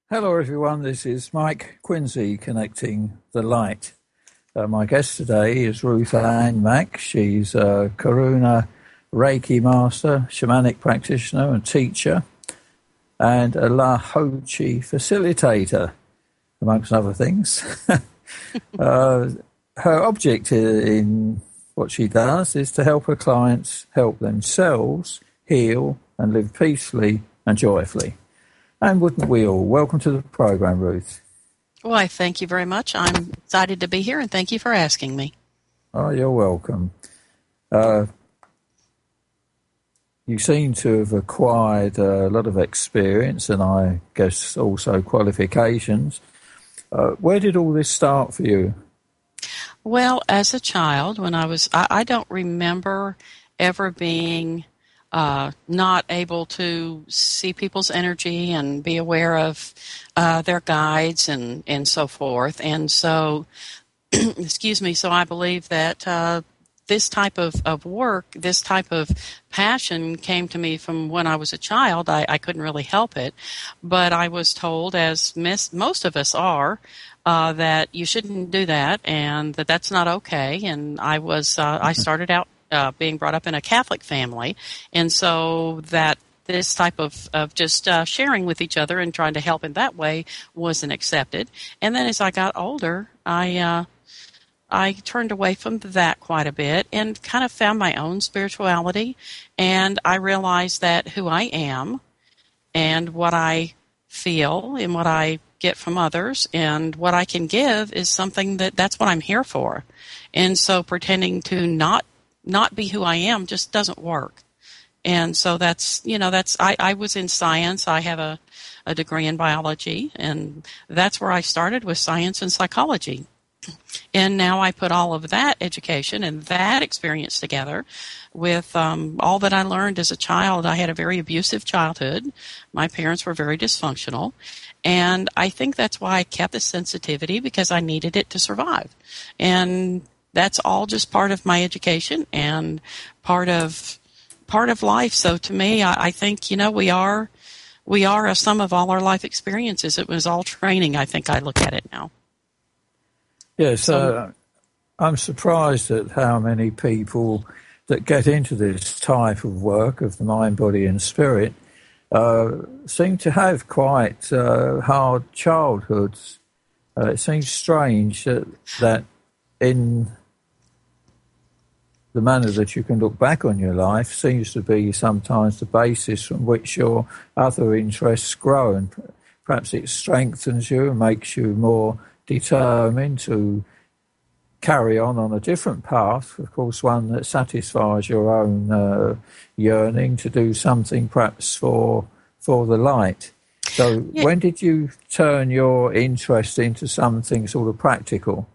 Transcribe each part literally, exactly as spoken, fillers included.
Hello, everyone. This is Mike Quincy connecting the light. Uh, my guest today is Ruth Ann Mack. She's a Karuna Reiki master, shamanic practitioner and teacher, and a La Ho-Chi facilitator, amongst other things. uh, her object in what she does is to help her clients help themselves heal and live peacefully and joyfully. And wouldn't we all? Welcome to the program, Ruth. Why, thank you very much. I'm excited to be here, and thank you for asking me. Oh, you're welcome. Uh, you seem to have acquired a lot of experience and I guess also qualifications. Uh, where did all this start for you? Well, as a child, when I was, I, I don't remember ever being Uh, not able to see people's energy and be aware of uh, their guides and, and so forth. And so, excuse me, so I believe that uh, this type of, of work, this type of passion came to me from when I was a child. I, I couldn't really help it. But I was told, as mis- most of us are, uh, that you shouldn't do that and that that's not okay. And I was, uh, I started out Uh, being brought up in a Catholic family, and so that this type of, of just uh, sharing with each other and trying to help in that way wasn't accepted. And then as I got older, I uh, I turned away from that quite a bit and kind of found my own spirituality, and I realized that who I am and what I feel and what I get from others and what I can give is something that that's what I'm here for. And so pretending to not not be who I am just doesn't work. And so that's, you know, that's, I, I was in science. I have a, a degree in biology, and that's where I started with science and psychology. And now I put all of that education and that experience together with um, all that I learned as a child. I had a very abusive childhood. My parents were very dysfunctional. And I think that's why I kept the sensitivity, because I needed it to survive. And that's all just part of my education and part of part of life. So to me, I, I think, you know, we are we are a sum of all our life experiences. It was all training. I think I look at it now. Yes, so, uh, I'm surprised at how many people that get into this type of work of the mind, body and spirit uh, seem to have quite uh, hard childhoods. Uh, it seems strange that, that in the manner that you can look back on your life seems to be sometimes the basis from which your other interests grow, and perhaps it strengthens you and makes you more determined to carry on on a different path, of course, one that satisfies your own uh, yearning to do something perhaps for for the light. So yeah. When did you turn your interest into something sort of practical?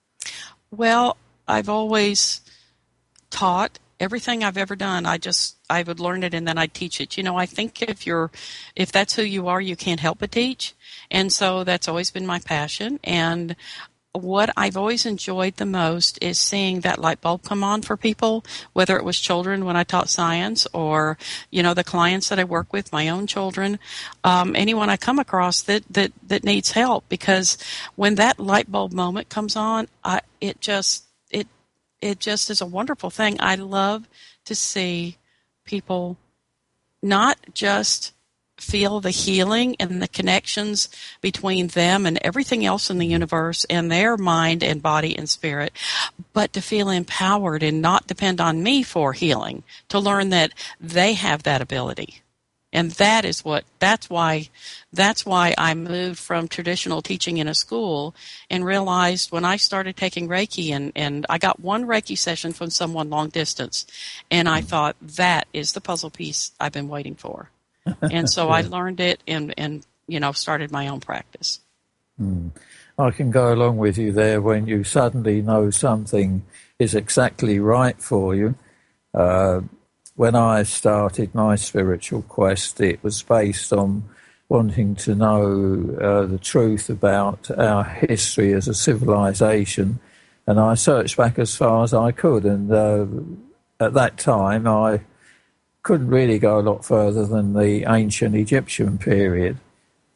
Well, I've always taught everything I've ever done. I just, I would learn it and then I'd teach it. You know, I think if you're, if that's who you are, you can't help but teach. And so that's always been my passion. And what I've always enjoyed the most is seeing that light bulb come on for people, whether it was children when I taught science or, you know, the clients that I work with, my own children, um, anyone I come across that, that, that needs help. Because when that light bulb moment comes on, I, it just, it, it just is a wonderful thing. I love to see people not just feel the healing and the connections between them and everything else in the universe and their mind and body and spirit, but to feel empowered and not depend on me for healing, to learn that they have that ability. And that is what, that's why, that's why I moved from traditional teaching in a school and realized when I started taking Reiki and, and I got one Reiki session from someone long distance, and I thought that is the puzzle piece I've been waiting for. And so yeah. I learned it and, and, you know, started my own practice. Mm. I can go along with you there when you suddenly know something is exactly right for you. Uh, when I started my spiritual quest, it was based on wanting to know uh, the truth about our history as a civilization. And I searched back as far as I could. And uh, at that time, I couldn't really go a lot further than the ancient Egyptian period.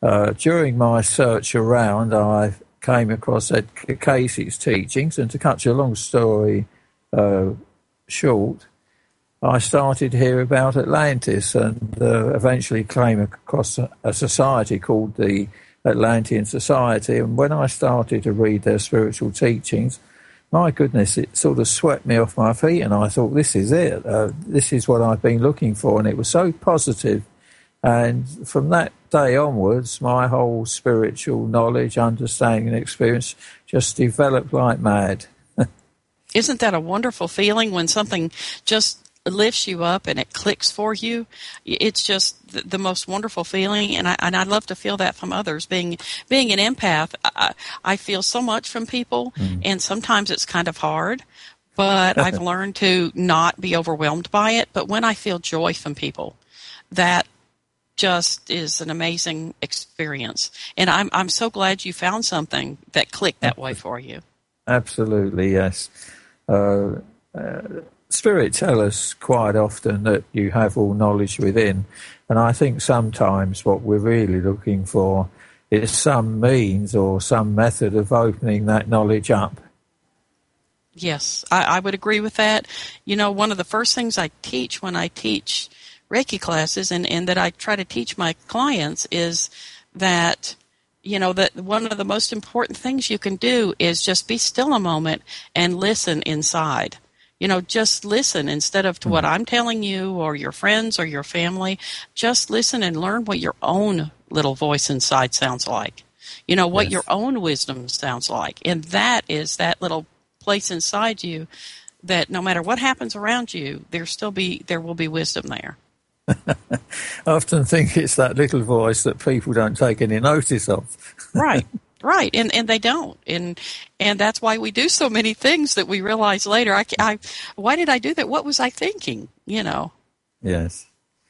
Uh, during my search around, I came across Ed Casey's teachings, and to cut your long story uh, short, I started to hear about Atlantis and uh, eventually came across a, a society called the Atlantean Society. And when I started to read their spiritual teachings, my goodness, it sort of swept me off my feet, and I thought, this is it. Uh, this is what I've been looking for, and it was so positive. And from that day onwards, my whole spiritual knowledge, understanding and experience just developed like mad. Isn't that a wonderful feeling when something just lifts you up and it clicks for you? It's just the, the most wonderful feeling, and I and I love to feel that from others. Being being an empath, I, I feel so much from people, mm. and sometimes it's kind of hard, but I've learned to not be overwhelmed by it. But when I feel joy from people, that just is an amazing experience, and I'm I'm so glad you found something that clicked that way for you. Absolutely, yes. Uh, uh, Spirit tell us quite often that you have all knowledge within, and I think sometimes what we're really looking for is some means or some method of opening that knowledge up. Yes, I, I would agree with that. You know, one of the first things I teach when I teach Reiki classes, and, and that I try to teach my clients, is that, you know, that one of the most important things you can do is just be still a moment and listen inside. You know, just listen instead of to what I'm telling you or your friends or your family. Just listen and learn what your own little voice inside sounds like. You know, what yes. your own wisdom sounds like. And that is that little place inside you that no matter what happens around you, there still be there will be wisdom there. I often think it's that little voice that people don't take any notice of. Right. Right, and and they don't, and and that's why we do so many things that we realize later. I, I why did I do that? What was I thinking? You know. Yes,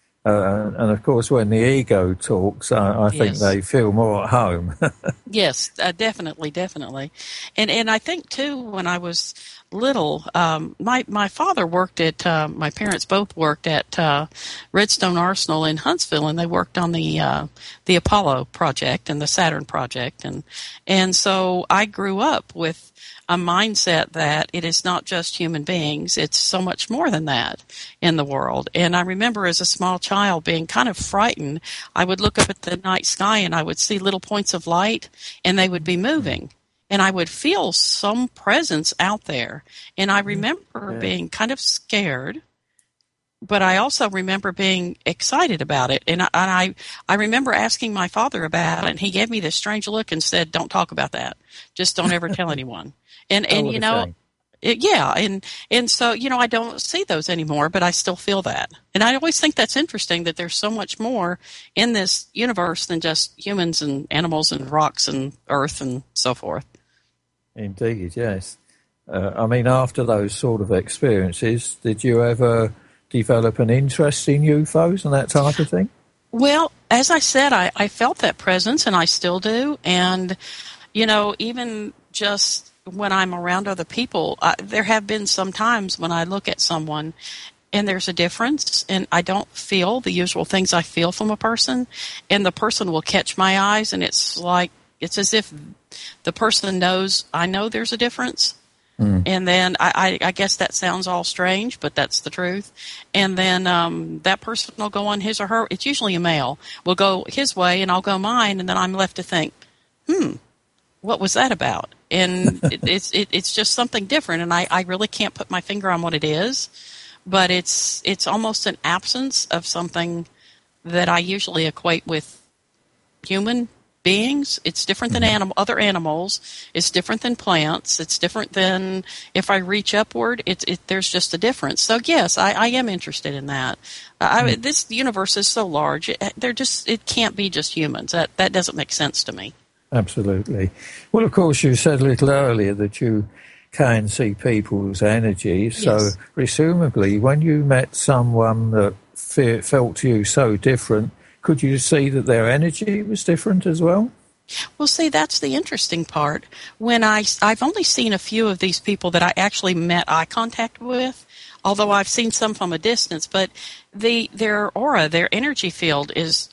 uh, and of course, when the ego talks, I, I think yes. they feel more at home. Yes, uh, definitely, definitely, and and I think too, when I was little, um, my my father worked at uh, my parents both worked at uh, Redstone Arsenal in Huntsville, and they worked on the uh, the Apollo project and the Saturn project, and and so I grew up with a mindset that it is not just human beings; it's so much more than that in the world. And I remember as a small child being kind of frightened. I would look up at the night sky and I would see little points of light, and they would be moving. And I would feel some presence out there. And I remember yeah. being kind of scared, but I also remember being excited about it. And I, and I I remember asking my father about it, and he gave me this strange look and said, "Don't talk about that. Just don't ever tell anyone." And, and you know, it, yeah. And, and so, you know, I don't see those anymore, but I still feel that. And I always think that's interesting that there's so much more in this universe than just humans and animals and rocks and earth and so forth. Indeed, yes. Uh, I mean, after those sort of experiences, did you ever develop an interest in U F Os and that type of thing? Well, as I said, I, I felt that presence, and I still do. And, you know, even just when I'm around other people, I, there have been some times when I look at someone and there's a difference, and I don't feel the usual things I feel from a person, and the person will catch my eyes, and it's like, it's as if the person knows I know there's a difference. Mm. And then I, I, I guess that sounds all strange, but that's the truth. And then um, that person will go on his or her, it's usually a male, will go his way and I'll go mine, and then I'm left to think, hmm, what was that about? And it, it's it, it's just something different, and I, I really can't put my finger on what it is, but it's it's almost an absence of something that I usually equate with human beings. It's different than animal, other animals. It's different than plants. It's different than if I reach upward. It, it, there's just a difference. So yes, I, I am interested in that. Uh, I, this universe is so large. It, they're just. It can't be just humans. That that doesn't make sense to me. Absolutely. Well, of course, you said a little earlier that you can see people's energy. So yes. Presumably, when you met someone that fe- felt you so different, could you see that their energy was different as well? Well, see, that's the interesting part. When I, I've only seen a few of these people that I actually met eye contact with, although I've seen some from a distance, but the their aura, their energy field is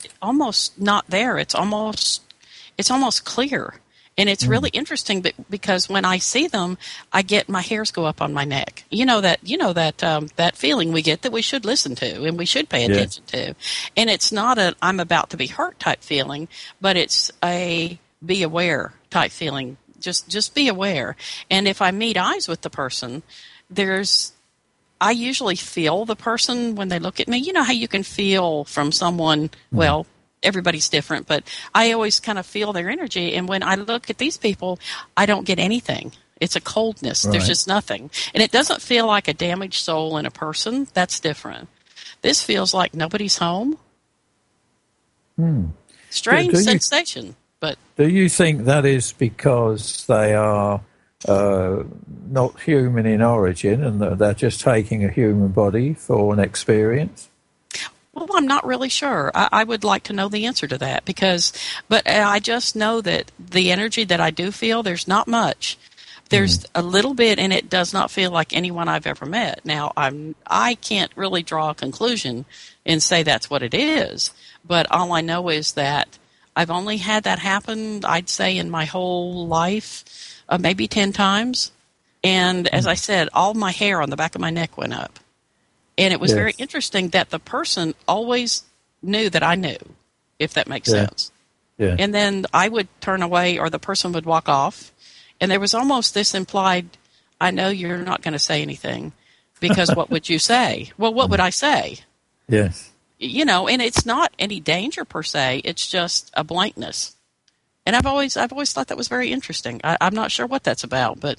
almost not there. It's almost it's almost clear. And it's really interesting because when I see them, I get my hairs go up on my neck. You know that you know that um, that feeling we get that we should listen to and we should pay attention yeah. to. And it's not a I'm about to be hurt type feeling, but it's a be aware type feeling. Just just be aware. And if I meet eyes with the person, there's I usually feel the person when they look at me. You know how you can feel from someone, mm-hmm. well, everybody's different, but I always kind of feel their energy. And when I look at these people, I don't get anything. It's a coldness. Right. There's just nothing. And it doesn't feel like a damaged soul in a person. That's different. This feels like nobody's home. Hmm. Strange do, do sensation. You, but do you think that is because they are uh, not human in origin and that they're just taking a human body for an experience? Well, I'm not really sure. I, I would like to know the answer to that because, but I just know that the energy that I do feel, there's not much. There's mm. a little bit, and it does not feel like anyone I've ever met. Now, I'm I can't really draw a conclusion and say that's what it is, but all I know is that I've only had that happen, I'd say, in my whole life, uh, maybe ten times. And as mm. I said, all my hair on the back of my neck went up. And it was yes. very interesting that the person always knew that I knew, if that makes yeah. sense. Yeah. And then I would turn away or the person would walk off. And there was almost this implied, I know you're not going to say anything because what would you say? Well, what would I say? Yes. You know, and it's not any danger per se. It's just a blankness. And I've always I've always thought that was very interesting. I, I'm not sure what that's about, but.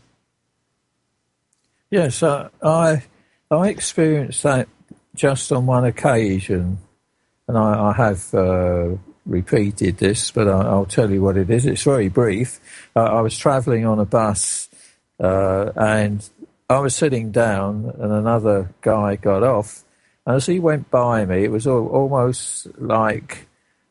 Yes, uh, I... I experienced that just on one occasion, and I, I have uh, repeated this, but I, I'll tell you what it is. It's very brief. Uh, I was travelling on a bus, uh, and I was sitting down, and another guy got off, and as he went by me, it was all, almost like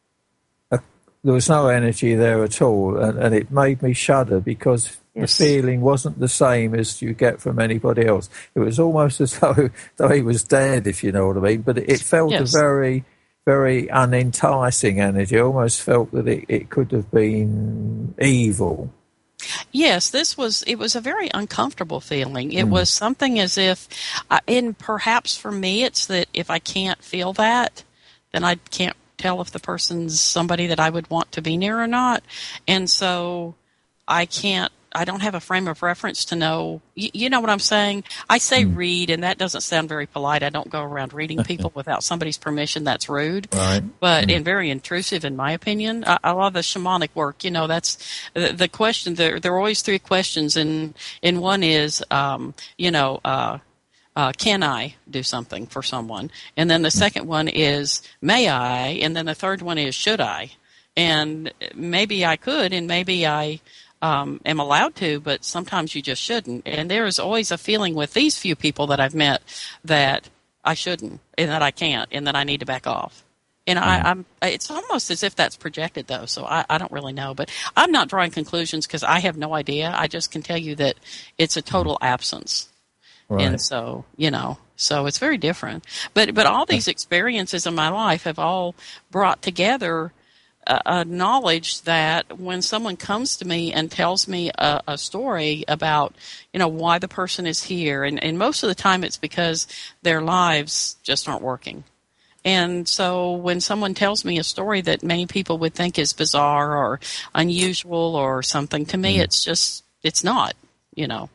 a, there was no energy there at all, and, and it made me shudder because yes. the feeling wasn't the same as you get from anybody else. It was almost as though, though he was dead, if you know what I mean. But it felt yes. a very, very unenticing energy. I almost felt that it, it could have been evil. Yes, this was, it was a very uncomfortable feeling. It mm. was something as if, uh, and perhaps for me, it's that if I can't feel that, then I can't tell if the person's somebody that I would want to be near or not. And so I can't, I don't have a frame of reference to know, you, you know what I'm saying? I say mm. read, and that doesn't sound very polite. I don't go around reading people without somebody's permission. That's rude. Right. But, mm. and very intrusive in my opinion. I, I love the shamanic work. You know, that's the, the question. There, there are always three questions, and, and one is, um, you know, uh, Uh, can I do something for someone? And then the second one is, may I? And then the third one is, should I? And maybe I could, and maybe I um, am allowed to, but sometimes you just shouldn't. And there is always a feeling with these few people that I've met that I shouldn't, and that I can't, and that I need to back off. And I, I'm, it's almost as if that's projected, though, so I, I don't really know. But I'm not drawing conclusions because I have no idea. I just can tell you that it's a total absence. Right. And so, you know, so it's very different. But but all these experiences in my life have all brought together a, a knowledge that when someone comes to me and tells me a, a story about, you know, why the person is here, and, and most of the time it's because their lives just aren't working. And so when someone tells me a story that many people would think is bizarre or unusual or something, to me mm. it's just, it's not, you know.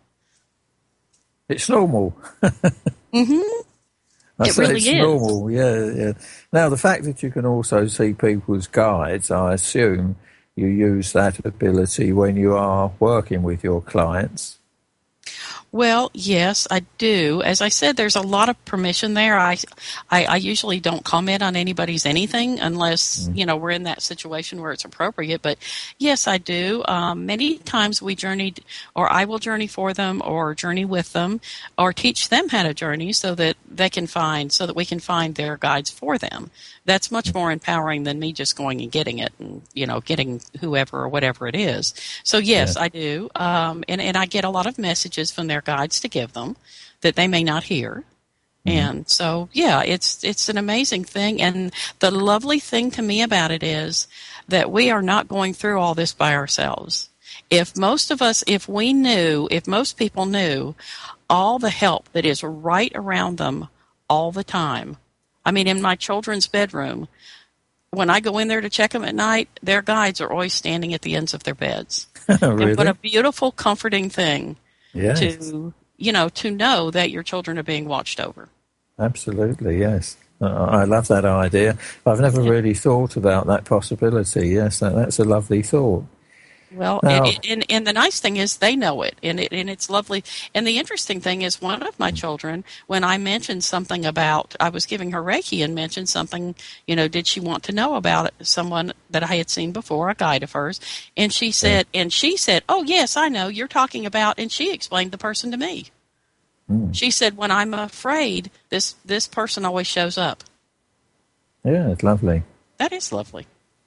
It's normal. mm-hmm. I it say really it's is. normal, yeah, yeah. Now, the fact that you can also see people as guides, I assume you use that ability when you are working with your clients. Well, yes, I do. As I said, there's a lot of permission there. I, I, I usually don't comment on anybody's anything unless, mm. you know, we're in that situation where it's appropriate. But yes, I do. Um, many times we journeyed, or I will journey for them, or journey with them, or teach them how to journey so that they can find, so that we can find their guides for them. That's much more empowering than me just going and getting it and, you know, getting whoever or whatever it is. So, yes, yeah. I do. Um, and, and I get a lot of messages from their guides to give them that they may not hear. And so, yeah, it's it's an amazing thing. And the lovely thing to me about it is that we are not going through all this by ourselves. If most of us, if we knew, if most people knew all the help that is right around them all the time. I mean, in my children's bedroom, when I go in there to check them at night, their guides are always standing at the ends of their beds. Really? And what a beautiful, comforting thing Yes. to, you know, to know that your children are being watched over. Absolutely, yes. Uh, I love that idea. I've never Yeah. really thought about that possibility. Yes, that, that's a lovely thought. Well, Now, and, and, and the nice thing is they know it, and it, and it's lovely. And the interesting thing is, one of my children, when I mentioned something about, I was giving her Reiki and mentioned something, you know, did she want to know about it, someone that I had seen before, a guide of hers, and she said, and she said, oh yes, I know you're talking about, and she explained the person to me. mm, She said, when I'm afraid, this this person always shows up. yeah, it's lovely. That is lovely.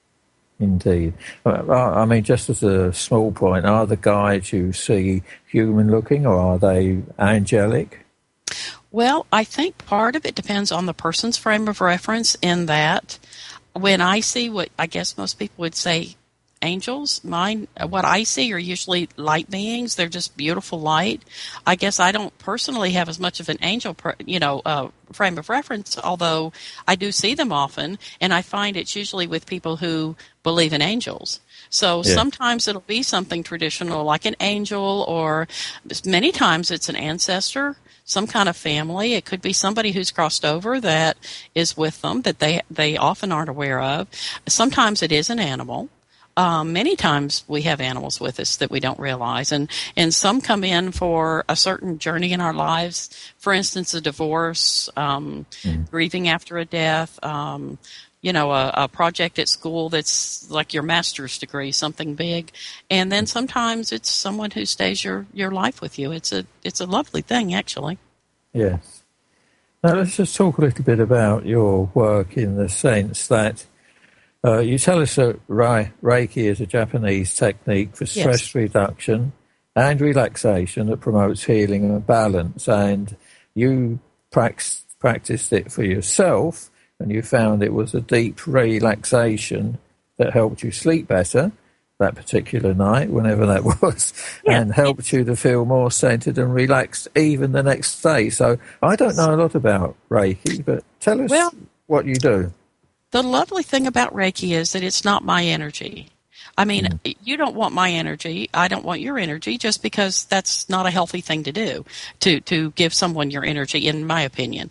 Indeed. Uh, I mean, just as a small point, are the guides you see human-looking or are they angelic? Well, I think part of it depends on the person's frame of reference in that when I see what I guess most people would say angels, mine, what I see are usually light beings. They're just beautiful light. I guess I don't personally have as much of an angel, you know, uh, frame of reference, although I do see them often, and I find it's usually with people who believe in angels. So Yeah. sometimes it'll be something traditional like an angel, or many times it's an ancestor, some kind of family. It could be somebody who's crossed over that is with them that they, they often aren't aware of. Sometimes it is an animal. Um, many times we have animals with us that we don't realize, and, and some come in for a certain journey in our lives. For instance, a divorce, um, Mm. grieving after a death, um, you know, a, a project at school that's like your master's degree, something big. And then sometimes it's someone who stays your, your life with you. It's a it's a lovely thing, actually. Yes. Now, let's just talk a little bit about your work in the sense that uh, you tell us that Reiki is a Japanese technique for stress Yes. reduction and relaxation that promotes healing and balance. And you prax- practiced it for yourself, and you found it was a deep relaxation that helped you sleep better that particular night, whenever that was, Yeah. and helped you to feel more centered and relaxed even the next day. So I don't know a lot about Reiki, but tell us Well, what you do. the lovely thing about Reiki is that it's not my energy. I mean, mm. you don't want my energy. I don't want your energy, just because that's not a healthy thing to do, to, to give someone your energy, in my opinion.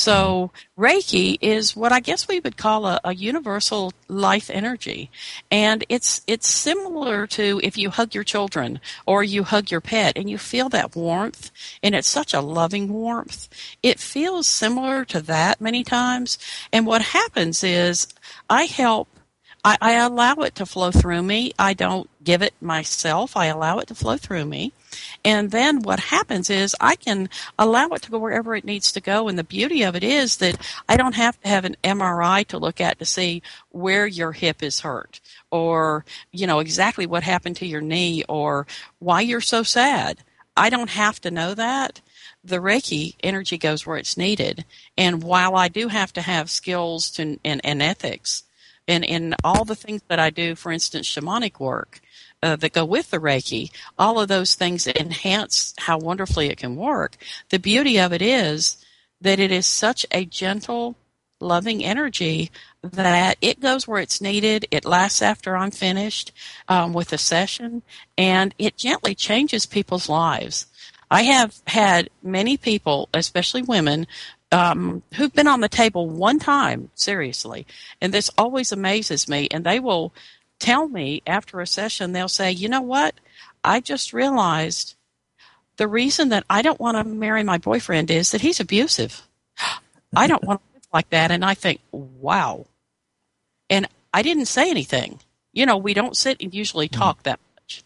So mm. Reiki is what I guess we would call a, a universal life energy. And it's, it's similar to if you hug your children or you hug your pet and you feel that warmth, and it's such a loving warmth. It feels similar to that many times. And what happens is I help I, I allow it to flow through me. I don't give it myself. I allow it to flow through me. And then what happens is I can allow it to go wherever it needs to go. And the beauty of it is that I don't have to have an M R I to look at to see where your hip is hurt, or, you know, exactly what happened to your knee, or why you're so sad. I don't have to know that. The Reiki energy goes where it's needed. And while I do have to have skills to, and, and ethics, and in all the things that I do, for instance, shamanic work uh, that go with the Reiki, all of those things enhance how wonderfully it can work. The beauty of it is that it is such a gentle, loving energy that it goes where it's needed. It lasts after I'm finished um, with a session, and it gently changes people's lives. I have had many people, especially women, Um, who've been on the table one time, seriously, and this always amazes me, and they will tell me after a session, they'll say, you know what, I just realized the reason that I don't want to marry my boyfriend is that he's abusive. I don't want to live like that. And I think, wow. And I didn't say anything. You know, we don't sit and usually talk that much.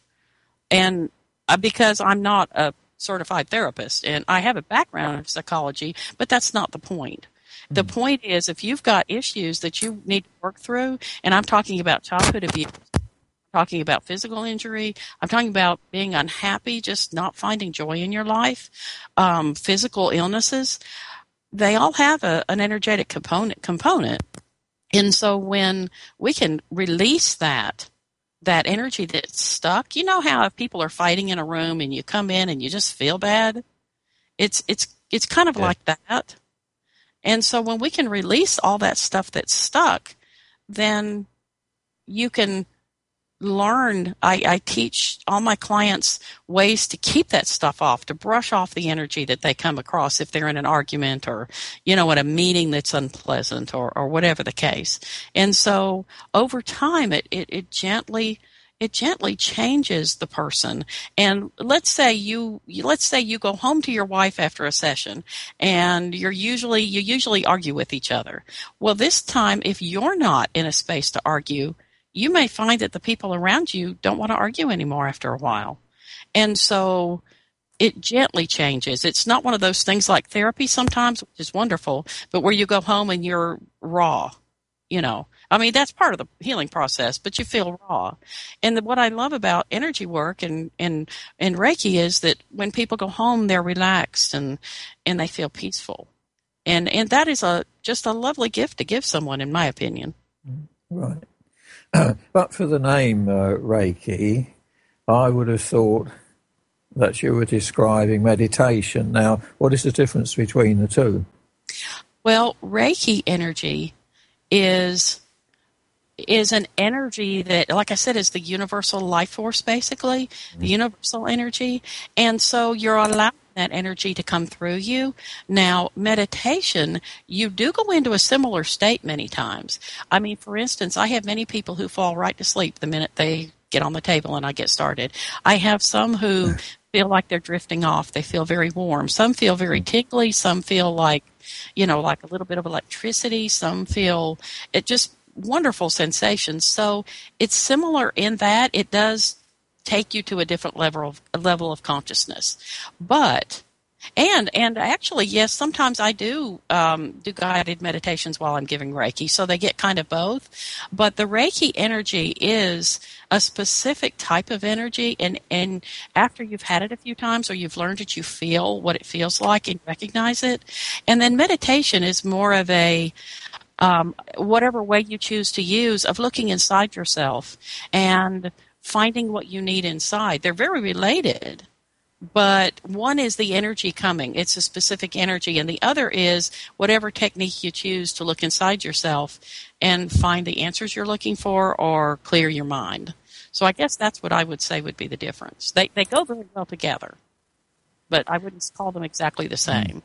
And uh, because I'm not a certified therapist, and I have a background in psychology, but that's not the point. The mm-hmm. point is, if you've got issues that you need to work through, and I'm talking about childhood abuse, I'm talking about physical injury, I'm talking about being unhappy, just not finding joy in your life, um, physical illnesses, they all have a, an energetic component component. And so when we can release that, that energy that's stuck, you know how if people are fighting in a room and you come in and you just feel bad? It's it's it's kind of yeah. like that. And so when we can release all that stuff that's stuck, then you can learn. I, I teach all my clients ways to keep that stuff off, to brush off the energy that they come across if they're in an argument or, you know, at a meeting that's unpleasant or, or whatever the case. And so over time, it, it, it gently it gently changes the person. And let's say you let's say you go home to your wife after a session and you're usually you usually argue with each other. Well, this time, if you're not in a space to argue, you may find that the people around you don't want to argue anymore after a while. And so it gently changes. It's not one of those things like therapy sometimes, which is wonderful, but where you go home and you're raw, you know. I mean, that's part of the healing process, but you feel raw. And the, what I love about energy work and, and, and Reiki is that when people go home, they're relaxed and, and they feel peaceful. And, and that is a just a lovely gift to give someone, in my opinion. Right. But for the name uh, Reiki, I would have thought that you were describing meditation. Now, what is the difference between the two? Well, Reiki energy is is an energy that, like I said, is the universal life force, basically, mm-hmm. the universal energy. And so you're allowing that energy to come through you. Now, meditation, you do go into a similar state many times. I mean, for instance, I have many people who fall right to sleep the minute they get on the table and I get started. I have some who feel like they're drifting off. They feel very warm. Some feel very tingly. Some feel like, you know, like a little bit of electricity. Some feel it just wonderful sensations. So it's similar in that it does take you to a different level of a level of consciousness. But and and actually, yes, sometimes I do um, do guided meditations while I'm giving Reiki, so they get kind of both. But the Reiki energy is a specific type of energy, and, and after you've had it a few times or you've learned it, you feel what it feels like and recognize it. And then meditation is more of a um, whatever way you choose to use of looking inside yourself and finding what you need inside. They're very related, but one is the energy coming. It's a specific energy, and the other is whatever technique you choose to look inside yourself and find the answers you're looking for or clear your mind. So I guess that's what I would say would be the difference. They they go very well together, but I wouldn't call them exactly the same.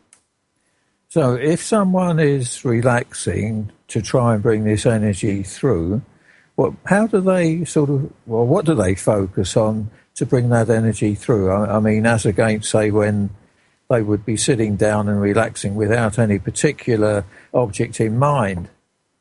So if someone is relaxing to try and bring this energy through, Well, how do they sort of, well, what do they focus on to bring that energy through? I, I mean, as against, say, when they would be sitting down and relaxing without any particular object in mind?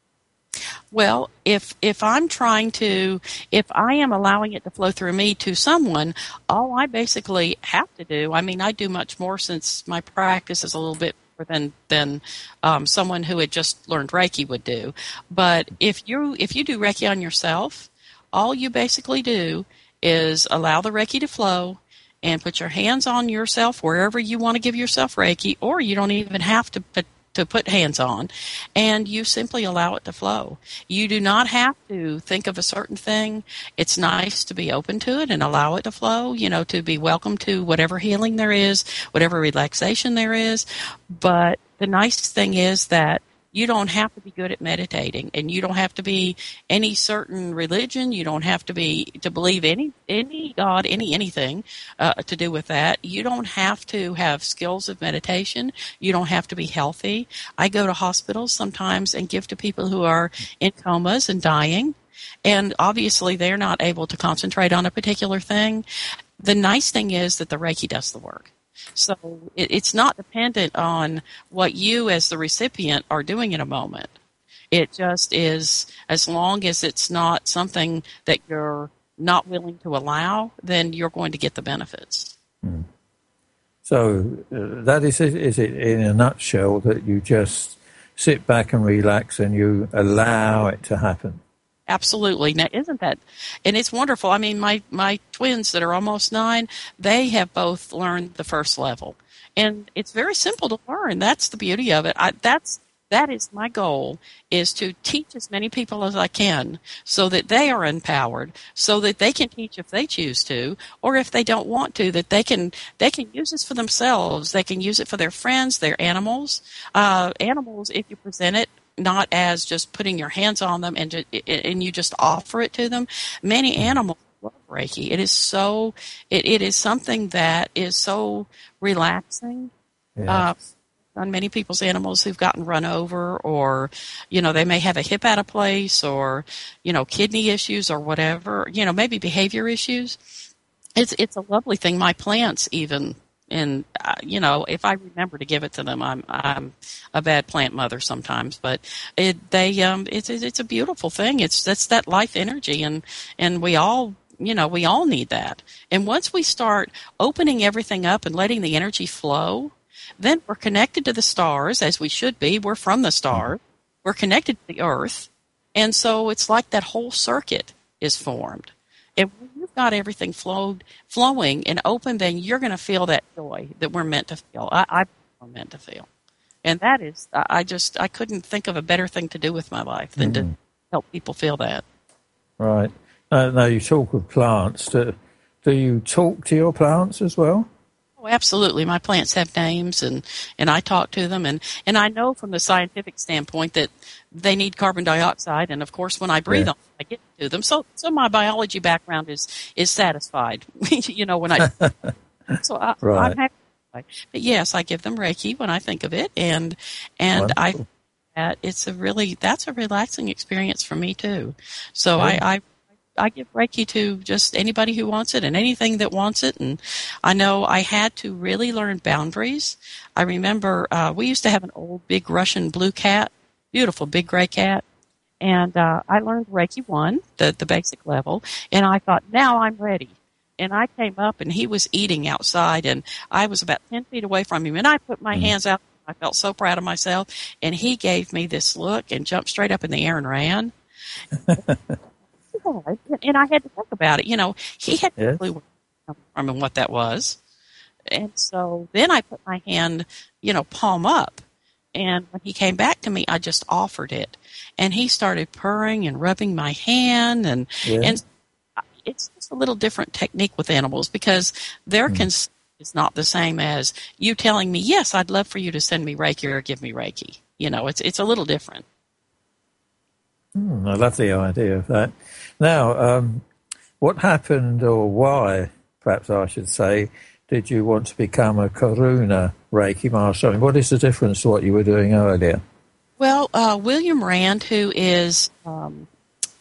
Well, if if I'm trying to, if I am allowing it to flow through me to someone, all I basically have to do, I mean, I do much more since my practice is a little bit than than um, someone who had just learned Reiki would do. But if you if you do Reiki on yourself, all you basically do is allow the Reiki to flow and put your hands on yourself wherever you want to give yourself Reiki, or you don't even have to put to put hands on, and you simply allow it to flow. You do not have to think of a certain thing. It's nice to be open to it and allow it to flow, you know, to be welcome to whatever healing there is, whatever relaxation there is. But the nice thing is that you don't have to be good at meditating, and you don't have to be any certain religion. You don't have to be to believe any any God, any anything uh, to do with that. You don't have to have skills of meditation. You don't have to be healthy. I go to hospitals sometimes and give to people who are in comas and dying, and obviously they're not able to concentrate on a particular thing. The nice thing is that the Reiki does the work. So it, it's not dependent on what you as the recipient are doing in a moment. It just is, as long as it's not something that you're not willing to allow, then you're going to get the benefits. Hmm. So uh, that is it, is it in a nutshell, that you just sit back and relax and you allow it to happen? Absolutely. Now, isn't that, and it's wonderful. I mean, my, my twins that are almost nine, they have both learned the first level. and it's very simple to learn. That's the beauty of it. I, that's that is my goal, is to teach as many people as I can so that they are empowered, so that they can teach if they choose to, or if they don't want to, that they can they can use this for themselves. They can use it for their friends, their animals. Uh, animals, if you present it not as just putting your hands on them and, and you just offer it to them. Many animals love Reiki. It is so, it, it is something that is so relaxing. Yes. Uh, on many people's animals who've gotten run over, or, you know, they may have a hip out of place, or, you know, kidney issues or whatever, you know, maybe behavior issues. It's, it's a lovely thing. My plants even, and, uh, you know, if I remember to give it to them, I'm, I'm a bad plant mother sometimes, but it, they, um, it's, it's a beautiful thing. It's, that's that life energy, and, and we all, you know, we all need that. And once we start opening everything up and letting the energy flow, then we're connected to the stars, as we should be. We're from the stars. We're connected to the earth. And so it's like that whole circuit is formed. And when you've got everything flowed, flowing and open, then you're going to feel that joy that we're meant to feel. I, I we're meant to feel. And that is, I just, I couldn't think of a better thing to do with my life than mm-hmm. to help people feel that. Right. Uh, now, you talk of plants. Do, do you talk to your plants as well? Oh, absolutely. My plants have names, and, and I talk to them. And, and I know from the scientific standpoint that they need carbon dioxide. And, of course, when I breathe yeah. on them, I get to them. So so my biology background is, is satisfied, you know, when I – so I, right. I'm happy. But, yes, I give them Reiki when I think of it. And, and I – it's a really – that's a relaxing experience for me, too. So yeah. I, I – I give Reiki to just anybody who wants it and anything that wants it. And I know I had to really learn boundaries. I remember uh, we used to have an old big Russian blue cat, beautiful big gray cat. And uh, I learned Reiki one, the, the basic level. And I thought, now I'm ready. And I came up and he was eating outside, and I was about ten feet away from him. And I put my mm. hands out. I felt so proud of myself. And he gave me this look and jumped straight up in the air and ran. And I had to think about it. You know, he had no yes. clue where it came from and what that was. And so then I put my hand, you know, palm up. And when he came back to me, I just offered it. And he started purring and rubbing my hand. And, yeah. and it's just a little different technique with animals, because their mm. consent is not the same as you telling me, yes, I'd love for you to send me Reiki or give me Reiki. You know, it's it's a little different. Mm, I love the idea of that. Now, um, what happened, or why, perhaps I should say, did you want to become a Karuna Reiki master? I mean, what is the difference to what you were doing earlier? Well, uh, William Rand, who is, um,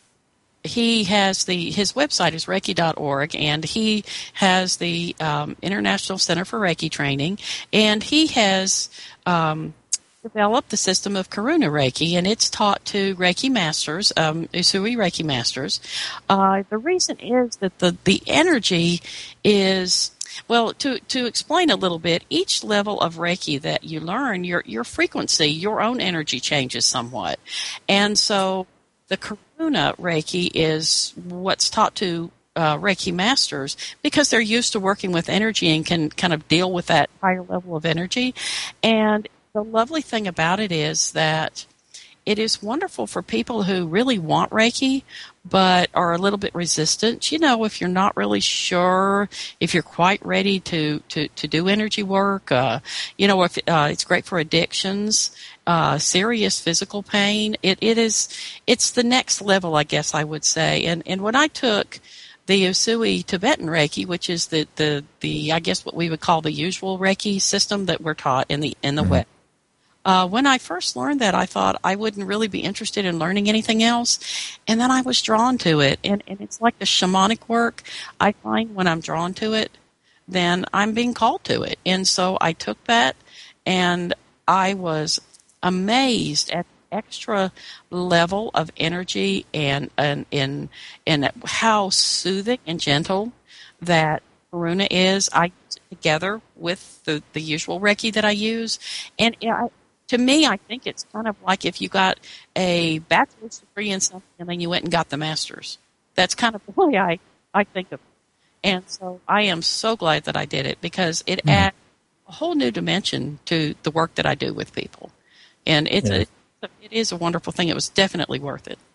he has the, his website is reiki dot org, and he has the um, International Center for Reiki Training, and he has um, developed the system of Karuna Reiki, and it's taught to Reiki masters, um, Usui Reiki masters. Uh, the reason is that the, the energy is, well, to, to explain a little bit, each level of Reiki that you learn, your, your frequency, your own energy changes somewhat. And so the Karuna Reiki is what's taught to uh, Reiki masters, because they're used to working with energy and can kind of deal with that higher level of energy. And the lovely thing about it is that it is wonderful for people who really want Reiki but are a little bit resistant. You know, if you're not really sure if you're quite ready to, to, to do energy work, uh, you know, if uh, it's great for addictions, uh, serious physical pain. It, it is, it's the next level, I guess I would say. And, and when I took the Usui Tibetan Reiki, which is the, the, the, I guess what we would call the usual Reiki system that we're taught in the, in the mm-hmm. West. Uh, when I first learned that, I thought I wouldn't really be interested in learning anything else. And then I was drawn to it. And, and it's like the shamanic work. I find when I'm drawn to it, then I'm being called to it. And so I took that, and I was amazed at the extra level of energy and, and, and, and how soothing and gentle that Karuna is. I use it together with the, the usual Reiki that I use. And I, to me, I think it's kind of like if you got a bachelor's degree in something and then you went and got the master's. That's kind of the way I, I think of it. And so I am so glad that I did it, because it mm. adds a whole new dimension to the work that I do with people. And it's Yeah. a, it is a wonderful thing. It was definitely worth it.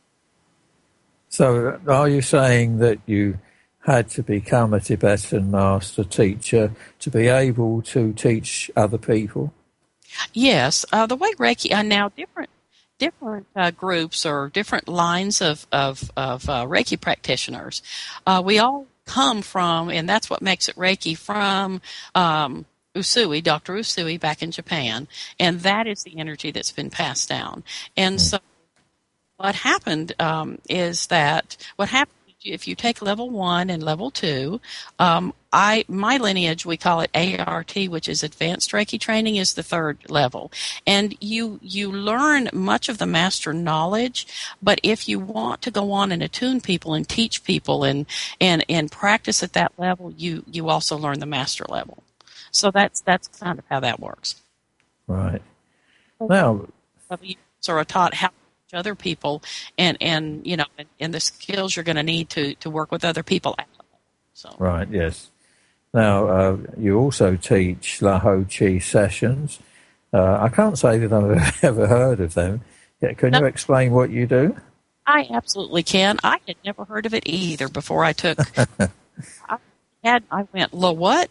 So are you saying that you had to become a Tibetan master teacher to be able to teach other people? Yes, uh, the way Reiki, uh, now different different uh, groups or different lines of of, of uh, Reiki practitioners, uh, we all come from, and that's what makes it Reiki, from um, Usui, Doctor Usui, back in Japan, and that is the energy that's been passed down. And so, what happened um, is that what happened. If you take level one and level two, um, I my lineage, we call it A R T, which is Advanced Reiki Training, is the third level. And you you learn much of the master knowledge, but if you want to go on and attune people and teach people and and, and practice at that level, you, you also learn the master level. So that's that's kind of how that works. Right. Now, so are taught how other people and and you know and, and the skills you're going to need to to work with other people. So right, yes. Now uh, you also teach La Ho Chi sessions. Uh, I can't say that I've ever heard of them. Yeah, can no. you explain what you do? I absolutely can. I had never heard of it either before I took. I had I went La what,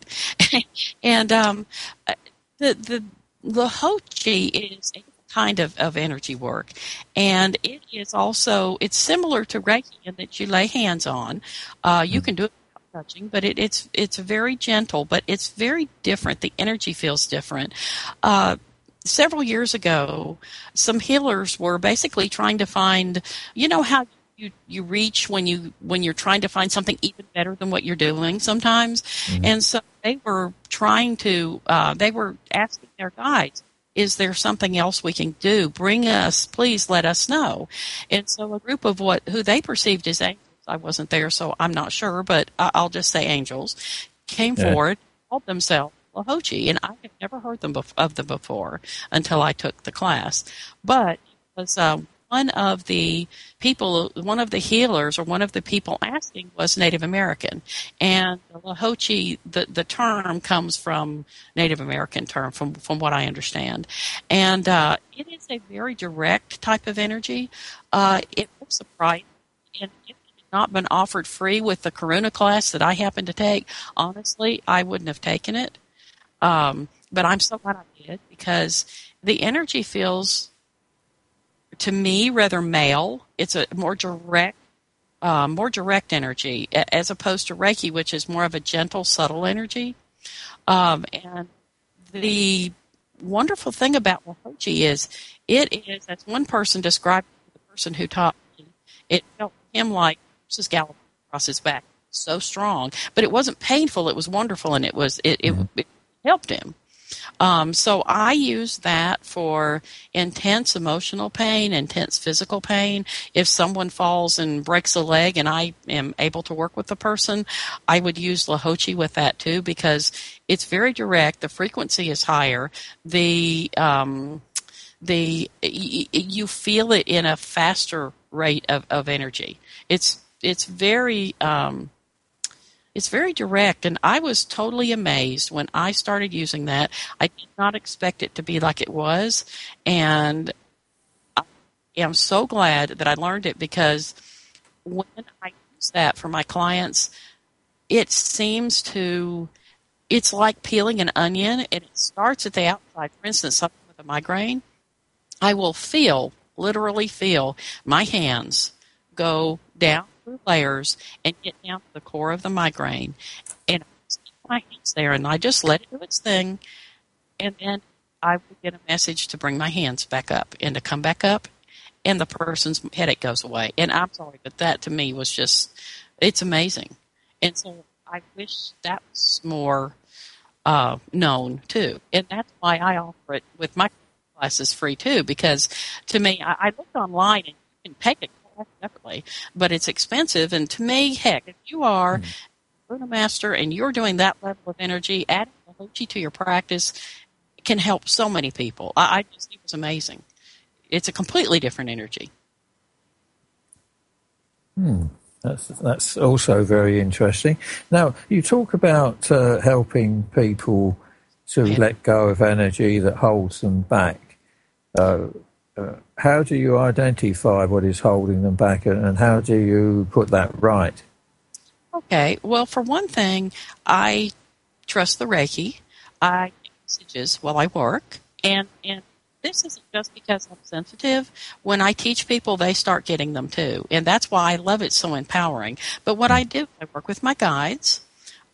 and um, the the La Ho Chi is a kind of, of energy work. And it is also, it's similar to Reiki in that you lay hands on. Uh, you can do it without touching, but it, it's it's very gentle, but it's very different. The energy feels different. Uh, several years ago, some healers were basically trying to find, you know how you, you reach when, you, when you're trying to find something even better than what you're doing sometimes. Mm-hmm. And so they were trying to, uh, they were asking their guides, is there something else we can do? Bring us, please let us know. And so a group of what who they perceived as angels, I wasn't there, so I'm not sure, but I'll just say angels, came yeah. forward, called themselves La Ho Chi, and I had never heard them bef- of them before until I took the class. But it was uh, one of the people, one of the healers, or one of the people asking was Native American. And La Ho Chi, the, the term comes from Native American term, from, from what I understand. And uh, it is a very direct type of energy. Uh, it was surprising. And if it had not been offered free with the Karuna class that I happened to take, honestly, I wouldn't have taken it. Um, but I'm so glad I did, because the energy feels, to me, rather male. It's a more direct, uh, more direct energy, as opposed to Reiki, which is more of a gentle, subtle energy. Um, and the wonderful thing about La Ho Chi is, it is, as one person described it to the person who taught me, it felt to him like horses galloping across his back. So strong, but it wasn't painful. It was wonderful, and it was it, it, mm-hmm. it helped him. Um, so I use that for intense emotional pain, intense physical pain. If someone falls and breaks a leg and I am able to work with the person, I would use La Ho Chi with that too, because it's very direct. The frequency is higher. The um, the y- you feel it in a faster rate of, of energy. It's it's very um, It's very direct, and I was totally amazed when I started using that. I did not expect it to be like it was, and I am so glad that I learned it, because when I use that for my clients, it seems to, it's like peeling an onion, and it starts at the outside. For instance, something with a migraine, I will feel, literally feel, my hands go down through layers and get down to the core of the migraine, and I just keep my hands there, and I just let it do its thing, and then I will get a message to bring my hands back up and to come back up, and the person's headache goes away. And I'm sorry, but that to me was just, it's amazing. And so I wish that was more uh, known too, and that's why I offer it with my classes free too, because to me, I, I looked online and you can take it separately, but it's expensive. And to me, heck, if you are mm-hmm. a master and you're doing that level of energy, adding La Ho Chi to your practice can help so many people. I, I just think it was amazing. It's a completely different energy. Hmm. That's that's also very interesting. Now, you talk about uh, helping people to let go of energy that holds them back. Uh, uh, how do you identify what is holding them back, and, and how do you put that right? Okay, well, for one thing, I trust the Reiki. I get messages while I work, and, and this isn't just because I'm sensitive. When I teach people, they start getting them too, and that's why I love it so empowering. But what I do, I work with my guides.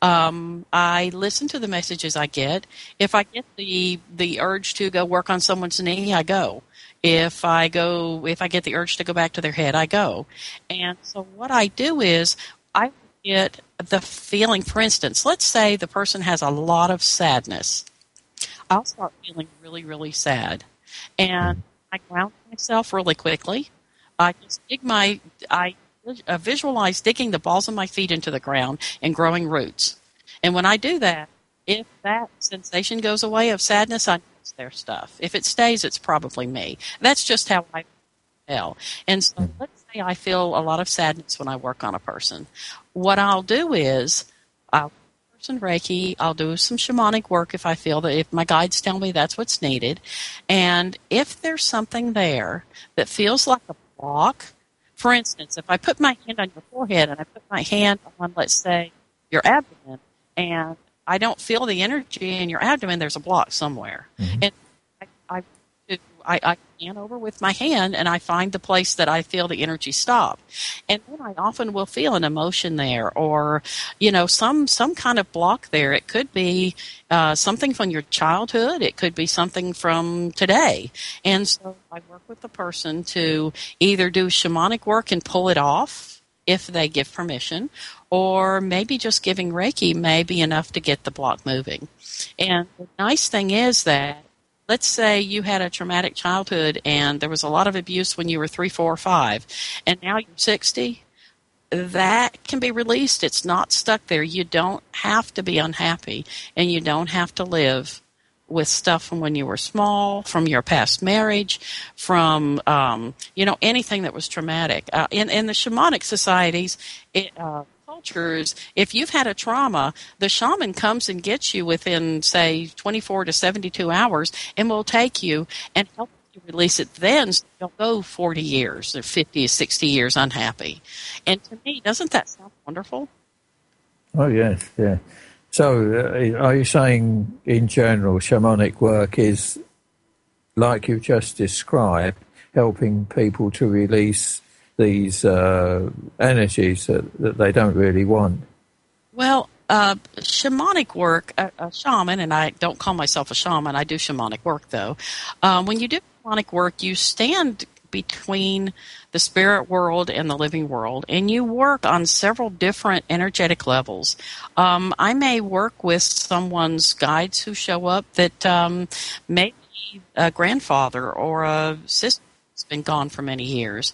Um, I listen to the messages I get. If I get the the urge to go work on someone's knee, I go. If I go, if I get the urge to go back to their head, I go. And so what I do is I get the feeling. For instance, let's say the person has a lot of sadness. I'll start feeling really, really sad, and I ground myself really quickly. I just dig my I. Uh, visualize digging the balls of my feet into the ground and growing roots. And when I do that, if that sensation goes away of sadness, I know it's their stuff. If it stays, it's probably me. That's just how I feel. And so let's say I feel a lot of sadness when I work on a person. What I'll do is I'll person Reiki, I'll do some shamanic work if I feel that, if my guides tell me that's what's needed. And if there's something there that feels like a block, for instance, if I put my hand on your forehead and I put my hand on, let's say, your abdomen, and I don't feel the energy in your abdomen, there's a block somewhere. Mm-hmm. And I, I, I, I scan over with my hand, and I find the place that I feel the energy stop. And then I often will feel an emotion there, or, you know, some, some kind of block there. It could be uh, something from your childhood. It could be something from today. And so I work with the person to either do shamanic work and pull it off if they give permission, or maybe just giving Reiki may be enough to get the block moving. And the nice thing is that, let's say you had a traumatic childhood and there was a lot of abuse when you were three, four, or five, and now you're sixty. That can be released. It's not stuck there. You don't have to be unhappy, and you don't have to live with stuff from when you were small, from your past marriage, from um, you know, anything that was traumatic. Uh, in, in the shamanic societies, it, uh, cultures, if you've had a trauma, the shaman comes and gets you within, say, twenty-four to seventy-two hours, and will take you and help you release it then, so you don't go forty years or fifty or sixty years unhappy. And to me, doesn't that sound wonderful? Oh, yes, yeah. So uh, are you saying, in general, shamanic work is, like you just described, helping people to release these uh, energies that, that they don't really want? Well, uh, shamanic work, a, a shaman, and I don't call myself a shaman, I do shamanic work, though. Um, when you do shamanic work, you stand between the spirit world and the living world, and you work on several different energetic levels. Um, I may work with someone's guides who show up that um, may be a grandfather or a sister who's been gone for many years,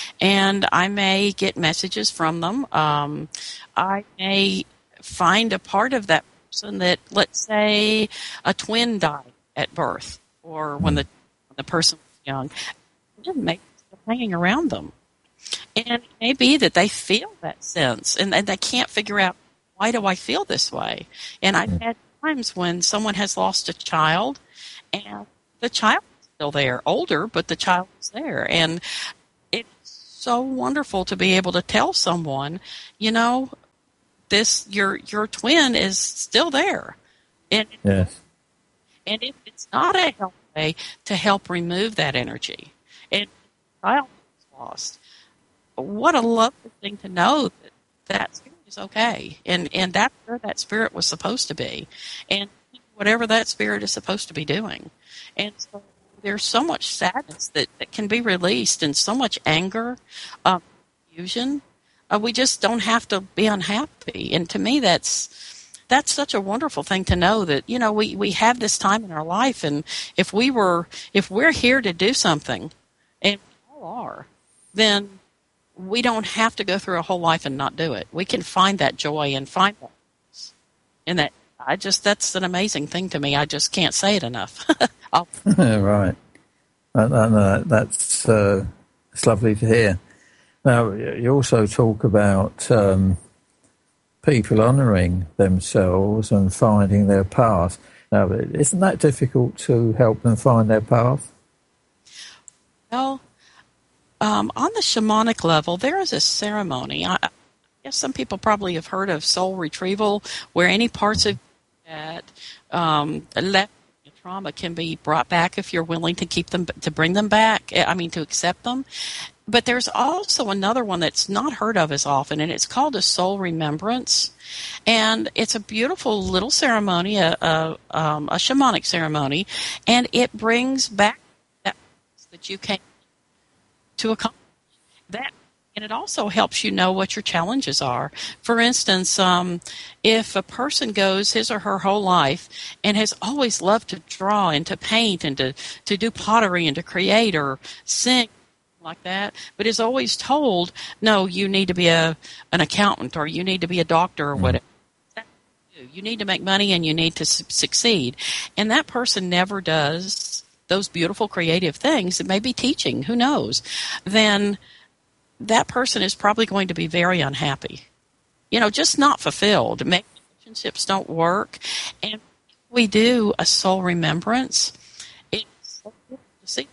and I may get messages from them. Um, I may find a part of that person that, let's say, a twin died at birth, or when the when the person was young. It may be hanging around them, and it may be that they feel that sense, and, and they can't figure out, why do I feel this way? And I've had times when someone has lost a child, and the child is still there, older, but the child is there, and it's so wonderful to be able to tell someone, you know, this your your twin is still there, and yes. and if it's not a healthy way to help remove that energy, and the child is lost, what a lovely thing to know that that spirit is okay, and and that's where that spirit was supposed to be, and whatever that spirit is supposed to be doing. And so there's so much sadness that, that can be released, and so much anger, um, confusion. Uh, we just don't have to be unhappy. And to me, that's that's such a wonderful thing to know that, you know, we, we have this time in our life, and if we were if we're here to do something, and we all are, then we don't have to go through a whole life and not do it. We can find that joy and find that, and that I just that's an amazing thing to me. I just can't say it enough. Right, and, and, uh, that's uh, it's lovely to hear. Now, you also talk about um, people honouring themselves and finding their path. Now, isn't that difficult to help them find their path? Well, um, on the shamanic level, there is a ceremony. I, I guess some people probably have heard of soul retrieval, where any parts of that um, left trauma can be brought back if you're willing to keep them, to bring them back. I mean, to accept them. But there's also another one that's not heard of as often, and it's called a soul remembrance. And it's a beautiful little ceremony, a, a, um, a shamanic ceremony, and it brings back that that you came to accomplish. That, and it also helps you know what your challenges are. For instance, um, if a person goes his or her whole life and has always loved to draw and to paint and to, to do pottery and to create or sing, like that, but is always told, no, you need to be a an accountant or you need to be a doctor or whatever. You need to make money and you need to su- succeed. And that person never does those beautiful creative things. It may be teaching, who knows? Then that person is probably going to be very unhappy. You know, just not fulfilled. Maybe relationships don't work. And we do a soul remembrance. It's so good to see.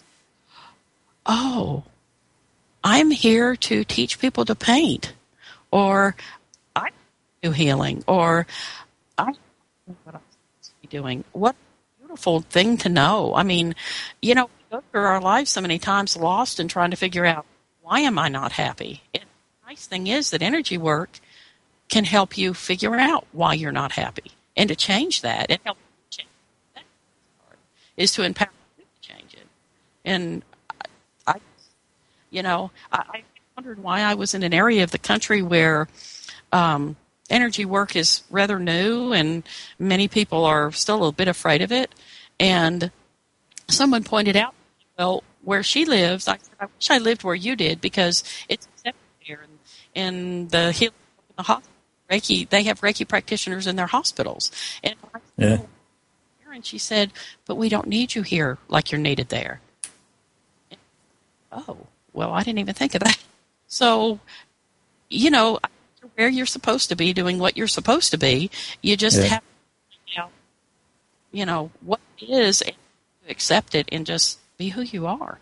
Oh, I'm here to teach people to paint, or I do healing, or I know what I'm supposed to be doing. What a beautiful thing to know. I mean, you know, we go through our lives so many times lost and trying to figure out, why am I not happy? And the nice thing is that energy work can help you figure out why you're not happy and to change that and help you change that is to empower you to change it. And I, you know, I, I wondered why I was in an area of the country where um, energy work is rather new and many people are still a bit afraid of it. And someone pointed out, well, where she lives, I, I wish I lived where you did because it's accepted here. And, and the healing in the hospital, Reiki, they have Reiki practitioners in their hospitals. And I yeah. And she said, but we don't need you here like you're needed there. And, oh, well, I didn't even think of that. So, you know, where you're supposed to be, doing what you're supposed to be, you just yeah. have to find out, you know, what it is and accept it and just be who you are.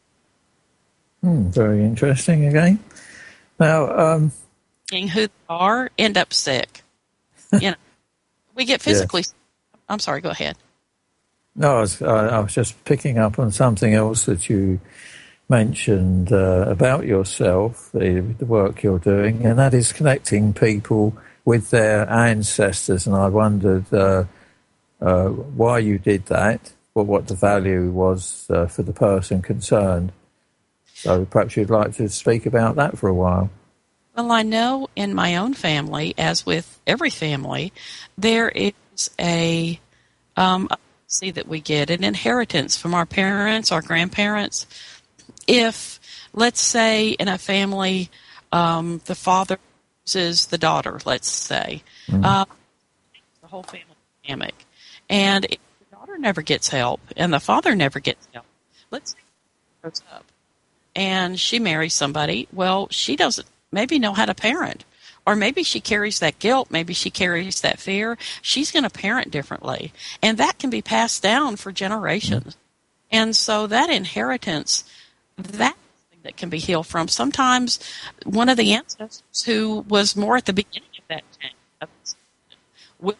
Hmm, very interesting again. Now, um, being who they are, end up sick. You know, we get physically. Yes. I'm sorry. Go ahead. No, I was, I, I was just picking up on something else that you mentioned uh, about yourself, the, the work you're doing, and that is connecting people with their ancestors. And I wondered uh, uh, why you did that, or what the value was uh, for the person concerned. So perhaps you'd like to speak about that for a while. Well, I know in my own family, as with every family, there is a um, a legacy that we get, an inheritance from our parents, our grandparents. If, let's say, in a family, um, the father is the daughter, let's say, mm-hmm. uh, the whole family dynamic, and if the daughter never gets help and the father never gets help, let's say she grows up and she marries somebody, well, she doesn't maybe know how to parent. Or maybe she carries that guilt, maybe she carries that fear. She's going to parent differently. And that can be passed down for generations. Mm-hmm. And so that inheritance, that's something that can be healed from. Sometimes one of the ancestors who was more at the beginning of that chain of will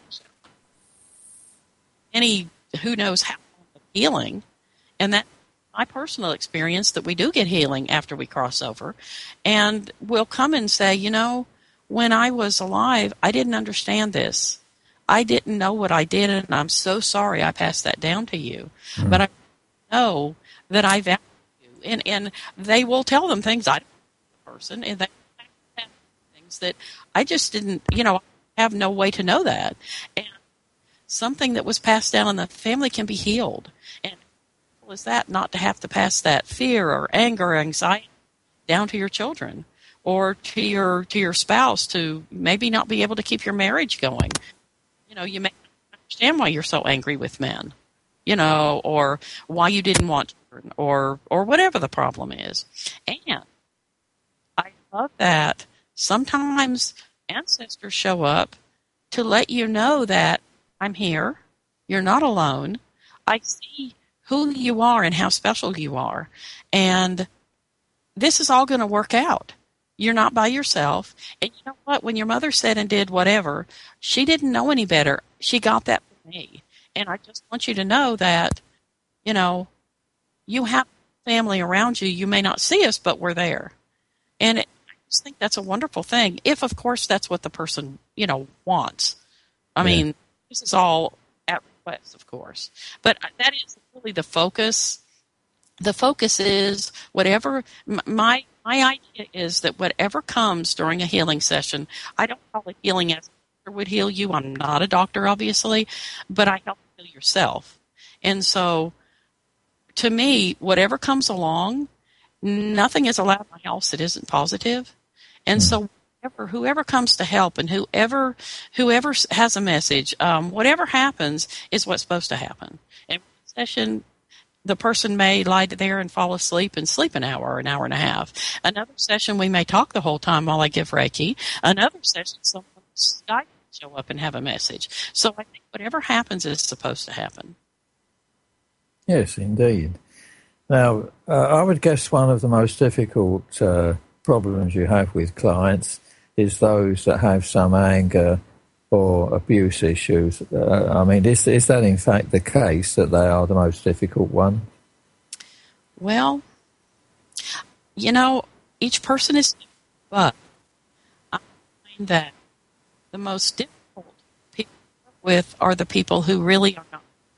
any who knows how of healing. And that my personal experience that we do get healing after we cross over. And we'll come and say, you know, when I was alive, I didn't understand this. I didn't know what I did, and I'm so sorry I passed that down to you. Mm. But I know that I value you. And, and they will tell them things I don't know the person, and they have things that I just didn't, you know, I have no way to know that. And something that was passed down in the family can be healed. And how is that not to have to pass that fear or anger or anxiety down to your children? Or to your to your spouse to maybe not be able to keep your marriage going. You know, you may not understand why you're so angry with men, you know, or why you didn't want children, or or whatever the problem is. And I love that sometimes ancestors show up to let you know that I'm here, You're not alone. I see who you are and how special you are. And this is all going to work out. You're not by yourself. And you know what? When your mother said and did whatever, she didn't know any better. She got that from me. And I just want you to know that, you know, you have family around you. You may not see us, but we're there. And it, I just think that's a wonderful thing. If, of course, that's what the person, you know, wants. I Yeah. mean, this is all at request, of course. But that is really the focus. The focus is whatever my my idea is that whatever comes during a healing session, I don't call it healing as a doctor would heal you. I'm not a doctor, obviously, but I help you heal yourself. And so, to me, whatever comes along, nothing is allowed in my house that isn't positive. And Mm. so, whoever, whoever comes to help and whoever whoever has a message, um, whatever happens is what's supposed to happen. And session. The person may lie there and fall asleep and sleep an hour or an hour and a half. Another session, we may talk the whole time while I give Reiki. Another session, someone Skype will show up and have a message. So I think whatever happens is supposed to happen. Yes, indeed. Now, uh, I would guess one of the most difficult uh, problems you have with clients is those that have some anger or abuse issues. Uh, I mean, is, is that in fact the case, that they are the most difficult one? Well, you know, each person is different, but I find that the most difficult people to work with are the people who really are not.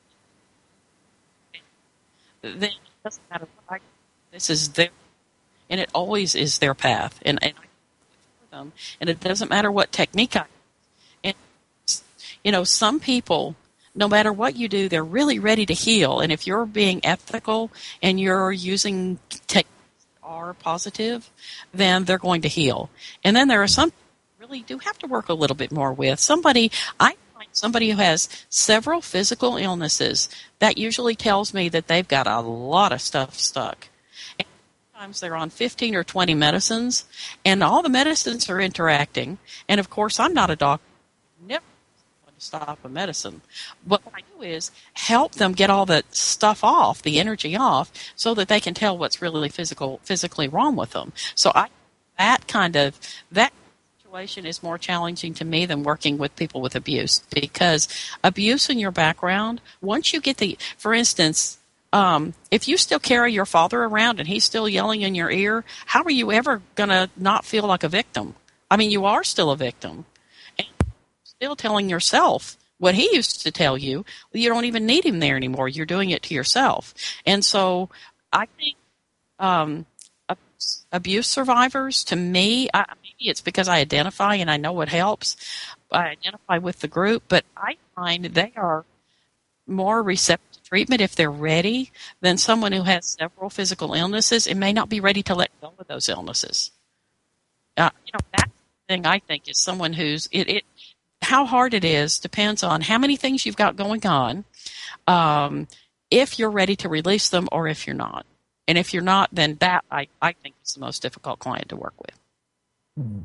Then it doesn't matter what I do. This is their, and it always is their path, and, and I do it for them. And it doesn't matter what technique I use. And you know, some people, no matter what you do, they're really ready to heal. And if you're being ethical and you're using techniques that are positive, then they're going to heal. And then there are some you really do have to work a little bit more with. Somebody, I find somebody who has several physical illnesses, that usually tells me that they've got a lot of stuff stuck. And sometimes they're on fifteen or twenty medicines, and all the medicines are interacting. And of course, I'm not a doctor. Never stop a medicine. But what I do is help them get all the stuff off, the energy off, so that they can tell what's really physical, physically wrong with them. So I, that kind of, that situation is more challenging to me than working with people with abuse, because abuse in your background, once you get the, for instance, um, if you still carry your father around and he's still yelling in your ear, how are you ever going to not feel like a victim? I mean, you are still a victim. Still telling yourself what he used to tell you. Well, you don't even need him there anymore. You're doing it to yourself. And so I think um, abuse survivors, to me, I, maybe it's because I identify and I know what helps. I identify with the group, but I find they are more receptive to treatment if they're ready than someone who has several physical illnesses and may not be ready to let go of those illnesses. Uh, you know, that's the thing I think is someone who's it. it How hard it is depends on how many things you've got going on, um, if you're ready to release them or if you're not. And if you're not, then that, I, I think, is the most difficult client to work with. Hmm.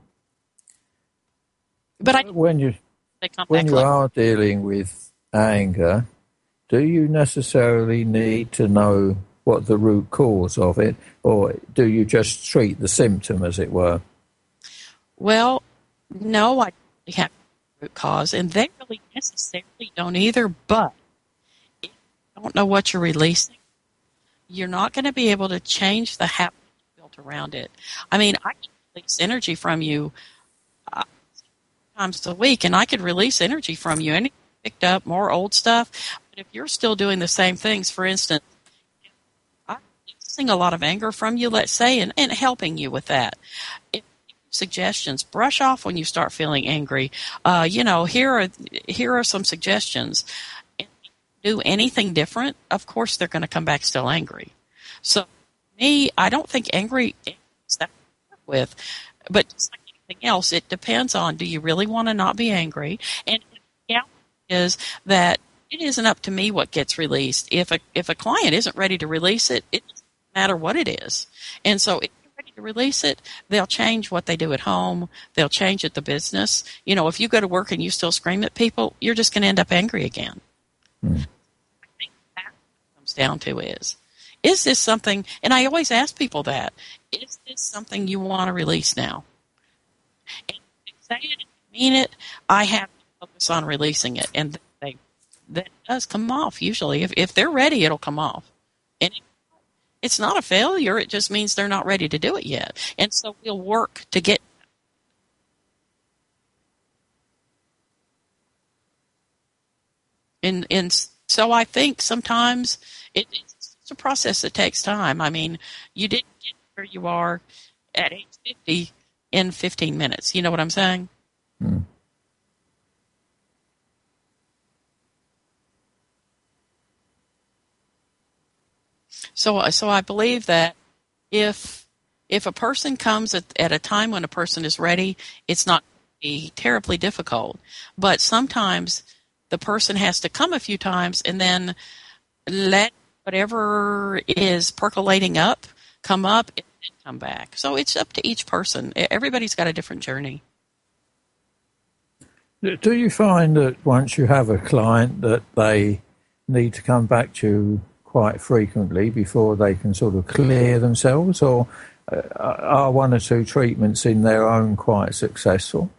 But I, when you, they come when back you later. are dealing with anger, do you necessarily need to know what the root cause of it, or do you just treat the symptom, as it were? Well, no, I have root cause, and they really necessarily don't either, but if you don't know what you're releasing, you're not going to be able to change the habit built around it. I mean, I can release energy from you uh, times a week, and I could release energy from you, and picked up more old stuff, but if you're still doing the same things, for instance, I'm releasing a lot of anger from you, let's say, and, and helping you with that. If suggestions, brush off when you start feeling angry. Uh, you know, here are here are some suggestions. If you do anything different, of course they're going to come back still angry. So, me, I don't think angry is that to work with, but just like anything else, it depends on, do you really want to not be angry? And the reality is that it isn't up to me what gets released. If a if a client isn't ready to release it, it doesn't matter what it is. And so, if to release it, they'll change what they do at home. They'll change at the business. You know, if you go to work and you still scream at people, you're just going to end up angry again. Mm. I think that's what it comes down to is, is this something, and I always ask people that, is this something you want to release now? And if they say it and mean it, I have to focus on releasing it. And they, that does come off usually. If, if they're ready, it'll come off. And if it's not a failure, it just means they're not ready to do it yet. And so we'll work to get. And, and so I think sometimes it, it's, it's a process that takes time. I mean, you didn't get where you are at age fifty in fifteen minutes. You know what I'm saying? Mm. So, so I believe that if if a person comes at, at a time when a person is ready, it's not be terribly difficult. But sometimes the person has to come a few times and then let whatever is percolating up come up and then come back. So it's up to each person. Everybody's got a different journey. Do you find that once you have a client that they need to come back to you quite frequently before they can sort of clear themselves, or uh, are one or two treatments in their own quite successful?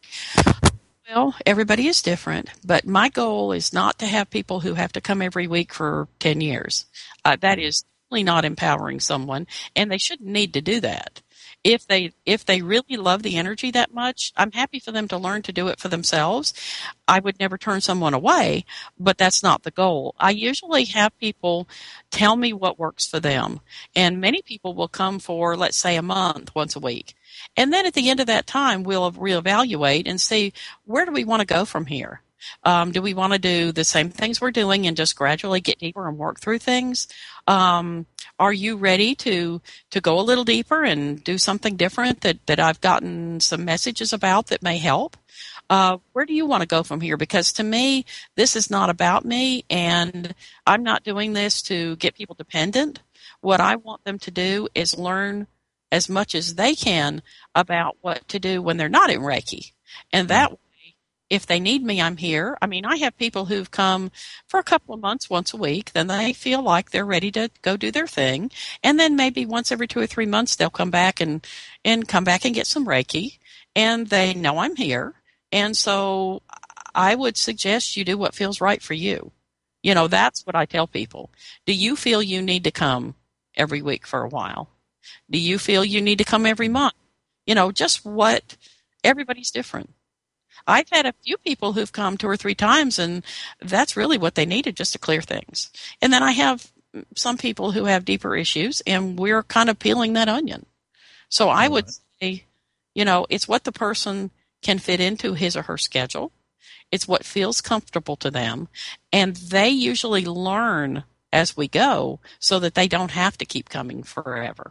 Well, everybody is different, but my goal is not to have people who have to come every week for ten years. Uh, that is really not empowering someone, and they shouldn't need to do that. If they if they really love the energy that much, I'm happy for them to learn to do it for themselves. I would never turn someone away, but that's not the goal. I usually have people tell me what works for them, and many people will come for, let's say, a month, once a week. And then at the end of that time, we'll reevaluate and see, where do we want to go from here? Um, do we want to do the same things we're doing and just gradually get deeper and work through things? Um, are you ready to to go a little deeper and do something different that, that I've gotten some messages about that may help? Uh, where do you want to go from here? Because to me, this is not about me, and I'm not doing this to get people dependent. What I want them to do is learn as much as they can about what to do when they're not in Reiki. And that way, if they need me, I'm here. I mean, I have people who've come for a couple of months, once a week, then they feel like they're ready to go do their thing. And then maybe once every two or three months, they'll come back and, and come back and get some Reiki. And they know I'm here. And so I would suggest you do what feels right for you. You know, that's what I tell people. Do you feel you need to come every week for a while? Do you feel you need to come every month? You know, just what, everybody's different. I've had a few people who've come two or three times, and that's really what they needed, just to clear things. And then I have some people who have deeper issues, and we're kind of peeling that onion. So I would say, you know, it's what the person can fit into his or her schedule. It's what feels comfortable to them. And they usually learn as we go so that they don't have to keep coming forever.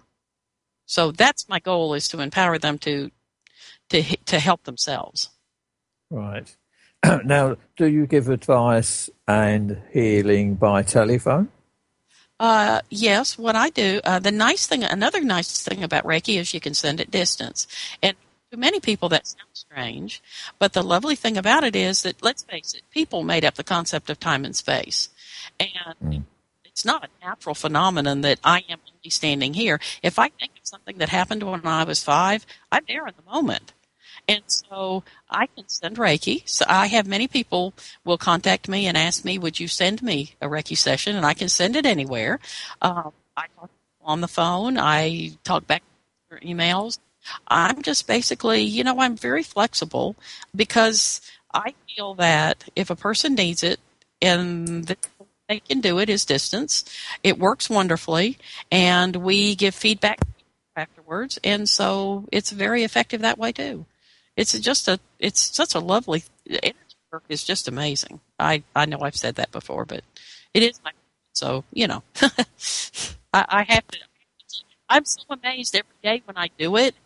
So that's my goal, is to empower them to to to help themselves. Right. Now, do you give advice and healing by telephone? Uh, yes, what I do, uh, the nice thing, another nice thing about Reiki is you can send it distance. And to many people that sounds strange, but the lovely thing about it is that, let's face it, people made up the concept of time and space. And mm. it's not a natural phenomenon that I am only standing here. If I think of something that happened when I was five, I'm there in the moment. And so I can send Reiki. So I have many people will contact me and ask me, would you send me a Reiki session? And I can send it anywhere. Um, I talk on the phone. I talk back through emails. I'm just basically, you know, I'm very flexible, because I feel that if a person needs it and they can do it is distance, it works wonderfully, and we give feedback afterwards. And so it's very effective that way too. It's just a, it's such a lovely, energy work is just amazing. I, I know I've said that before, but it is my, so, you know, I, I have to, I'm so amazed every day when I do it.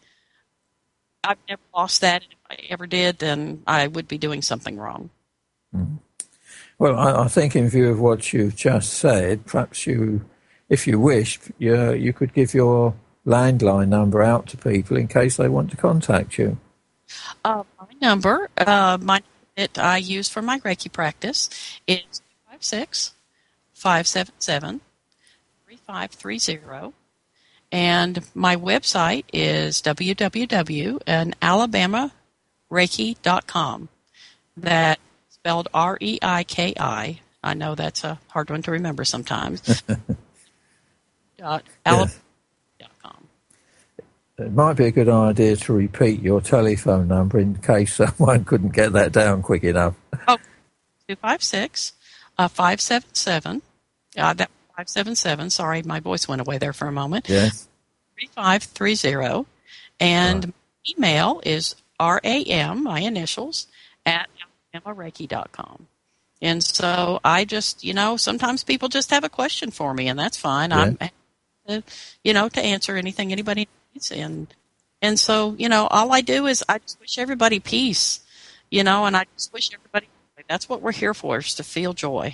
I've never lost that. And if I ever did, then I would be doing something wrong. Mm-hmm. Well, I, I think in view of what you've just said, perhaps you, if you wish, you, you could give your landline number out to people in case they want to contact you. Uh, my number, uh, my that I use for my Reiki practice is two five six, five seven seven, three five three zero. And my website is w w w dot alabama reiki dot com. That's spelled R E I K I. I know that's a hard one to remember sometimes. dot alabama dot com. It might be a good idea to repeat your telephone number in case someone couldn't get that down quick enough. Oh, two five six, five seven seven. Uh, that five seven seven. Sorry, my voice went away there for a moment. Yes. three five three zero. And right. email is R A M, my initials, at alabama reiki dot com. And so I just, you know, sometimes people just have a question for me, and that's fine. Yeah. I'm, uh, you know, to answer anything anybody needs. And, and so, you know, all I do is I just wish everybody peace, you know, and I just wish everybody, that's what we're here for, is to feel joy.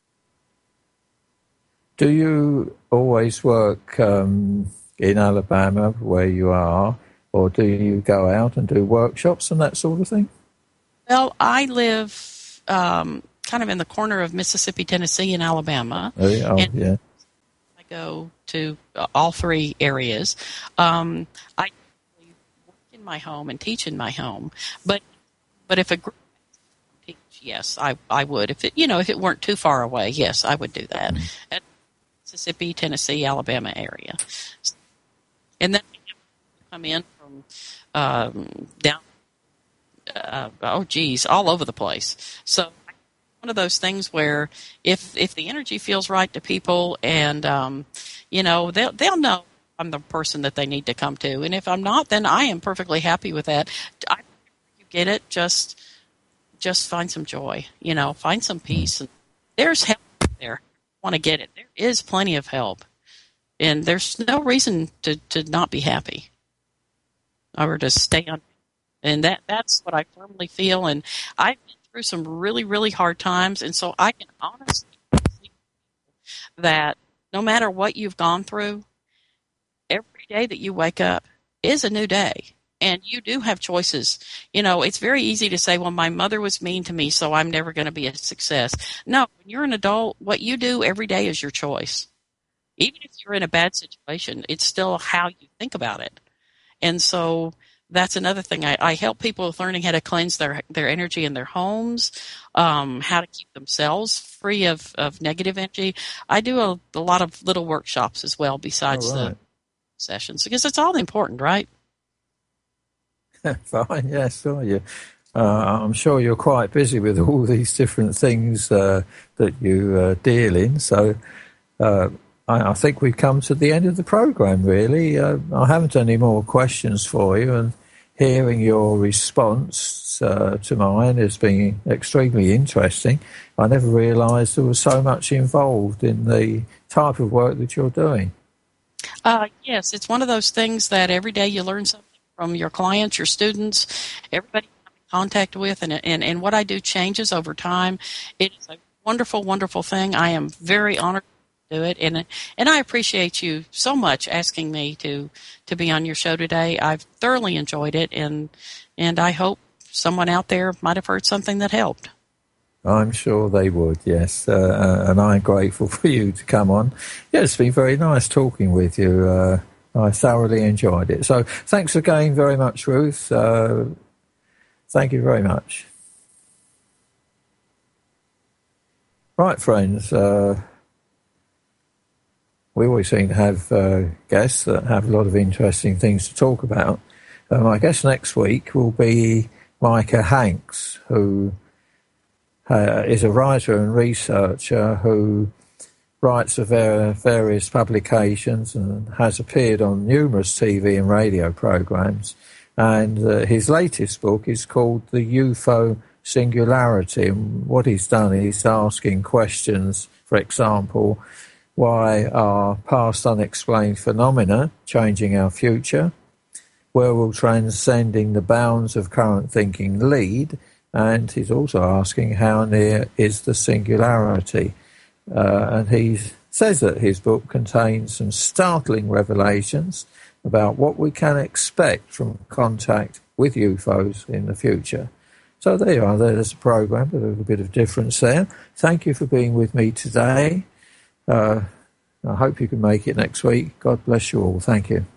Do you always work um, in Alabama where you are, or do you go out and do workshops and that sort of thing? Well, I live um, kind of in the corner of Mississippi, Tennessee, and Alabama. Oh, yeah. Oh, and yeah. I go to uh, all three areas. Um, I work in my home and teach in my home, but but if a group teach, yes, I I would. If it you know if it weren't too far away, yes, I would do that. Mm-hmm. At Mississippi, Tennessee, Alabama area, and then come in from um, down. Uh, oh, geez, all over the place. So one of those things where if if the energy feels right to people, and um, you know, they'll they'll know I'm the person that they need to come to, and if I'm not, then I am perfectly happy with that. I, you get it? Just just find some joy, you know, find some peace, and there's help there. Want to get it? There is plenty of help, and there's no reason to to not be happy or to stay on. And that that's what I firmly feel. And I've been through some really, really hard times. And so I can honestly say that no matter what you've gone through, every day that you wake up is a new day. And you do have choices. You know, it's very easy to say, well, my mother was mean to me, so I'm never going to be a success. No, when you're an adult, what you do every day is your choice. Even if you're in a bad situation, it's still how you think about it. And so that's another thing. I, I help people with learning how to cleanse their their energy in their homes, um, how to keep themselves free of, of negative energy. I do a, a lot of little workshops as well besides oh, right. the sessions, because it's all important, right? Fine, yes, are you? Uh, I'm sure you're quite busy with all these different things uh, that you uh, deal in. So uh, I, I think we've come to the end of the program, really. Uh, I haven't any more questions for you, and hearing your response uh, to mine has been extremely interesting. I never realised there was so much involved in the type of work that you're doing. Uh, yes, it's one of those things that every day you learn something from your clients, your students, everybody you come in contact with, and, and, and what I do changes over time. It is a wonderful, wonderful thing. I am very honored to do it, and and I appreciate you so much asking me to, to be on your show today. I've thoroughly enjoyed it, and and I hope someone out there might have heard something that helped. I'm sure they would, yes, uh, and I'm grateful for you to come on. Yeah, it's been very nice talking with you. Uh, I thoroughly enjoyed it. So thanks again very much, Ruth. Uh, thank you very much. Right, friends, uh, we always seem to have uh, guests that have a lot of interesting things to talk about. Uh, my guest next week will be Micah Hanks, who uh, is a writer and researcher who writes for various publications and has appeared on numerous T V and radio programs. And uh, his latest book is called The U F O Singularity. And what he's done is asking questions, for example, why are past unexplained phenomena changing our future? Where will transcending the bounds of current thinking lead? And he's also asking how near is the singularity? Uh, and he says that his book contains some startling revelations about what we can expect from contact with U F Os in the future. So there you are. There's a program, but a little bit of difference there. Thank you for being with me today. Uh, I hope you can make it next week. God bless you all. Thank you.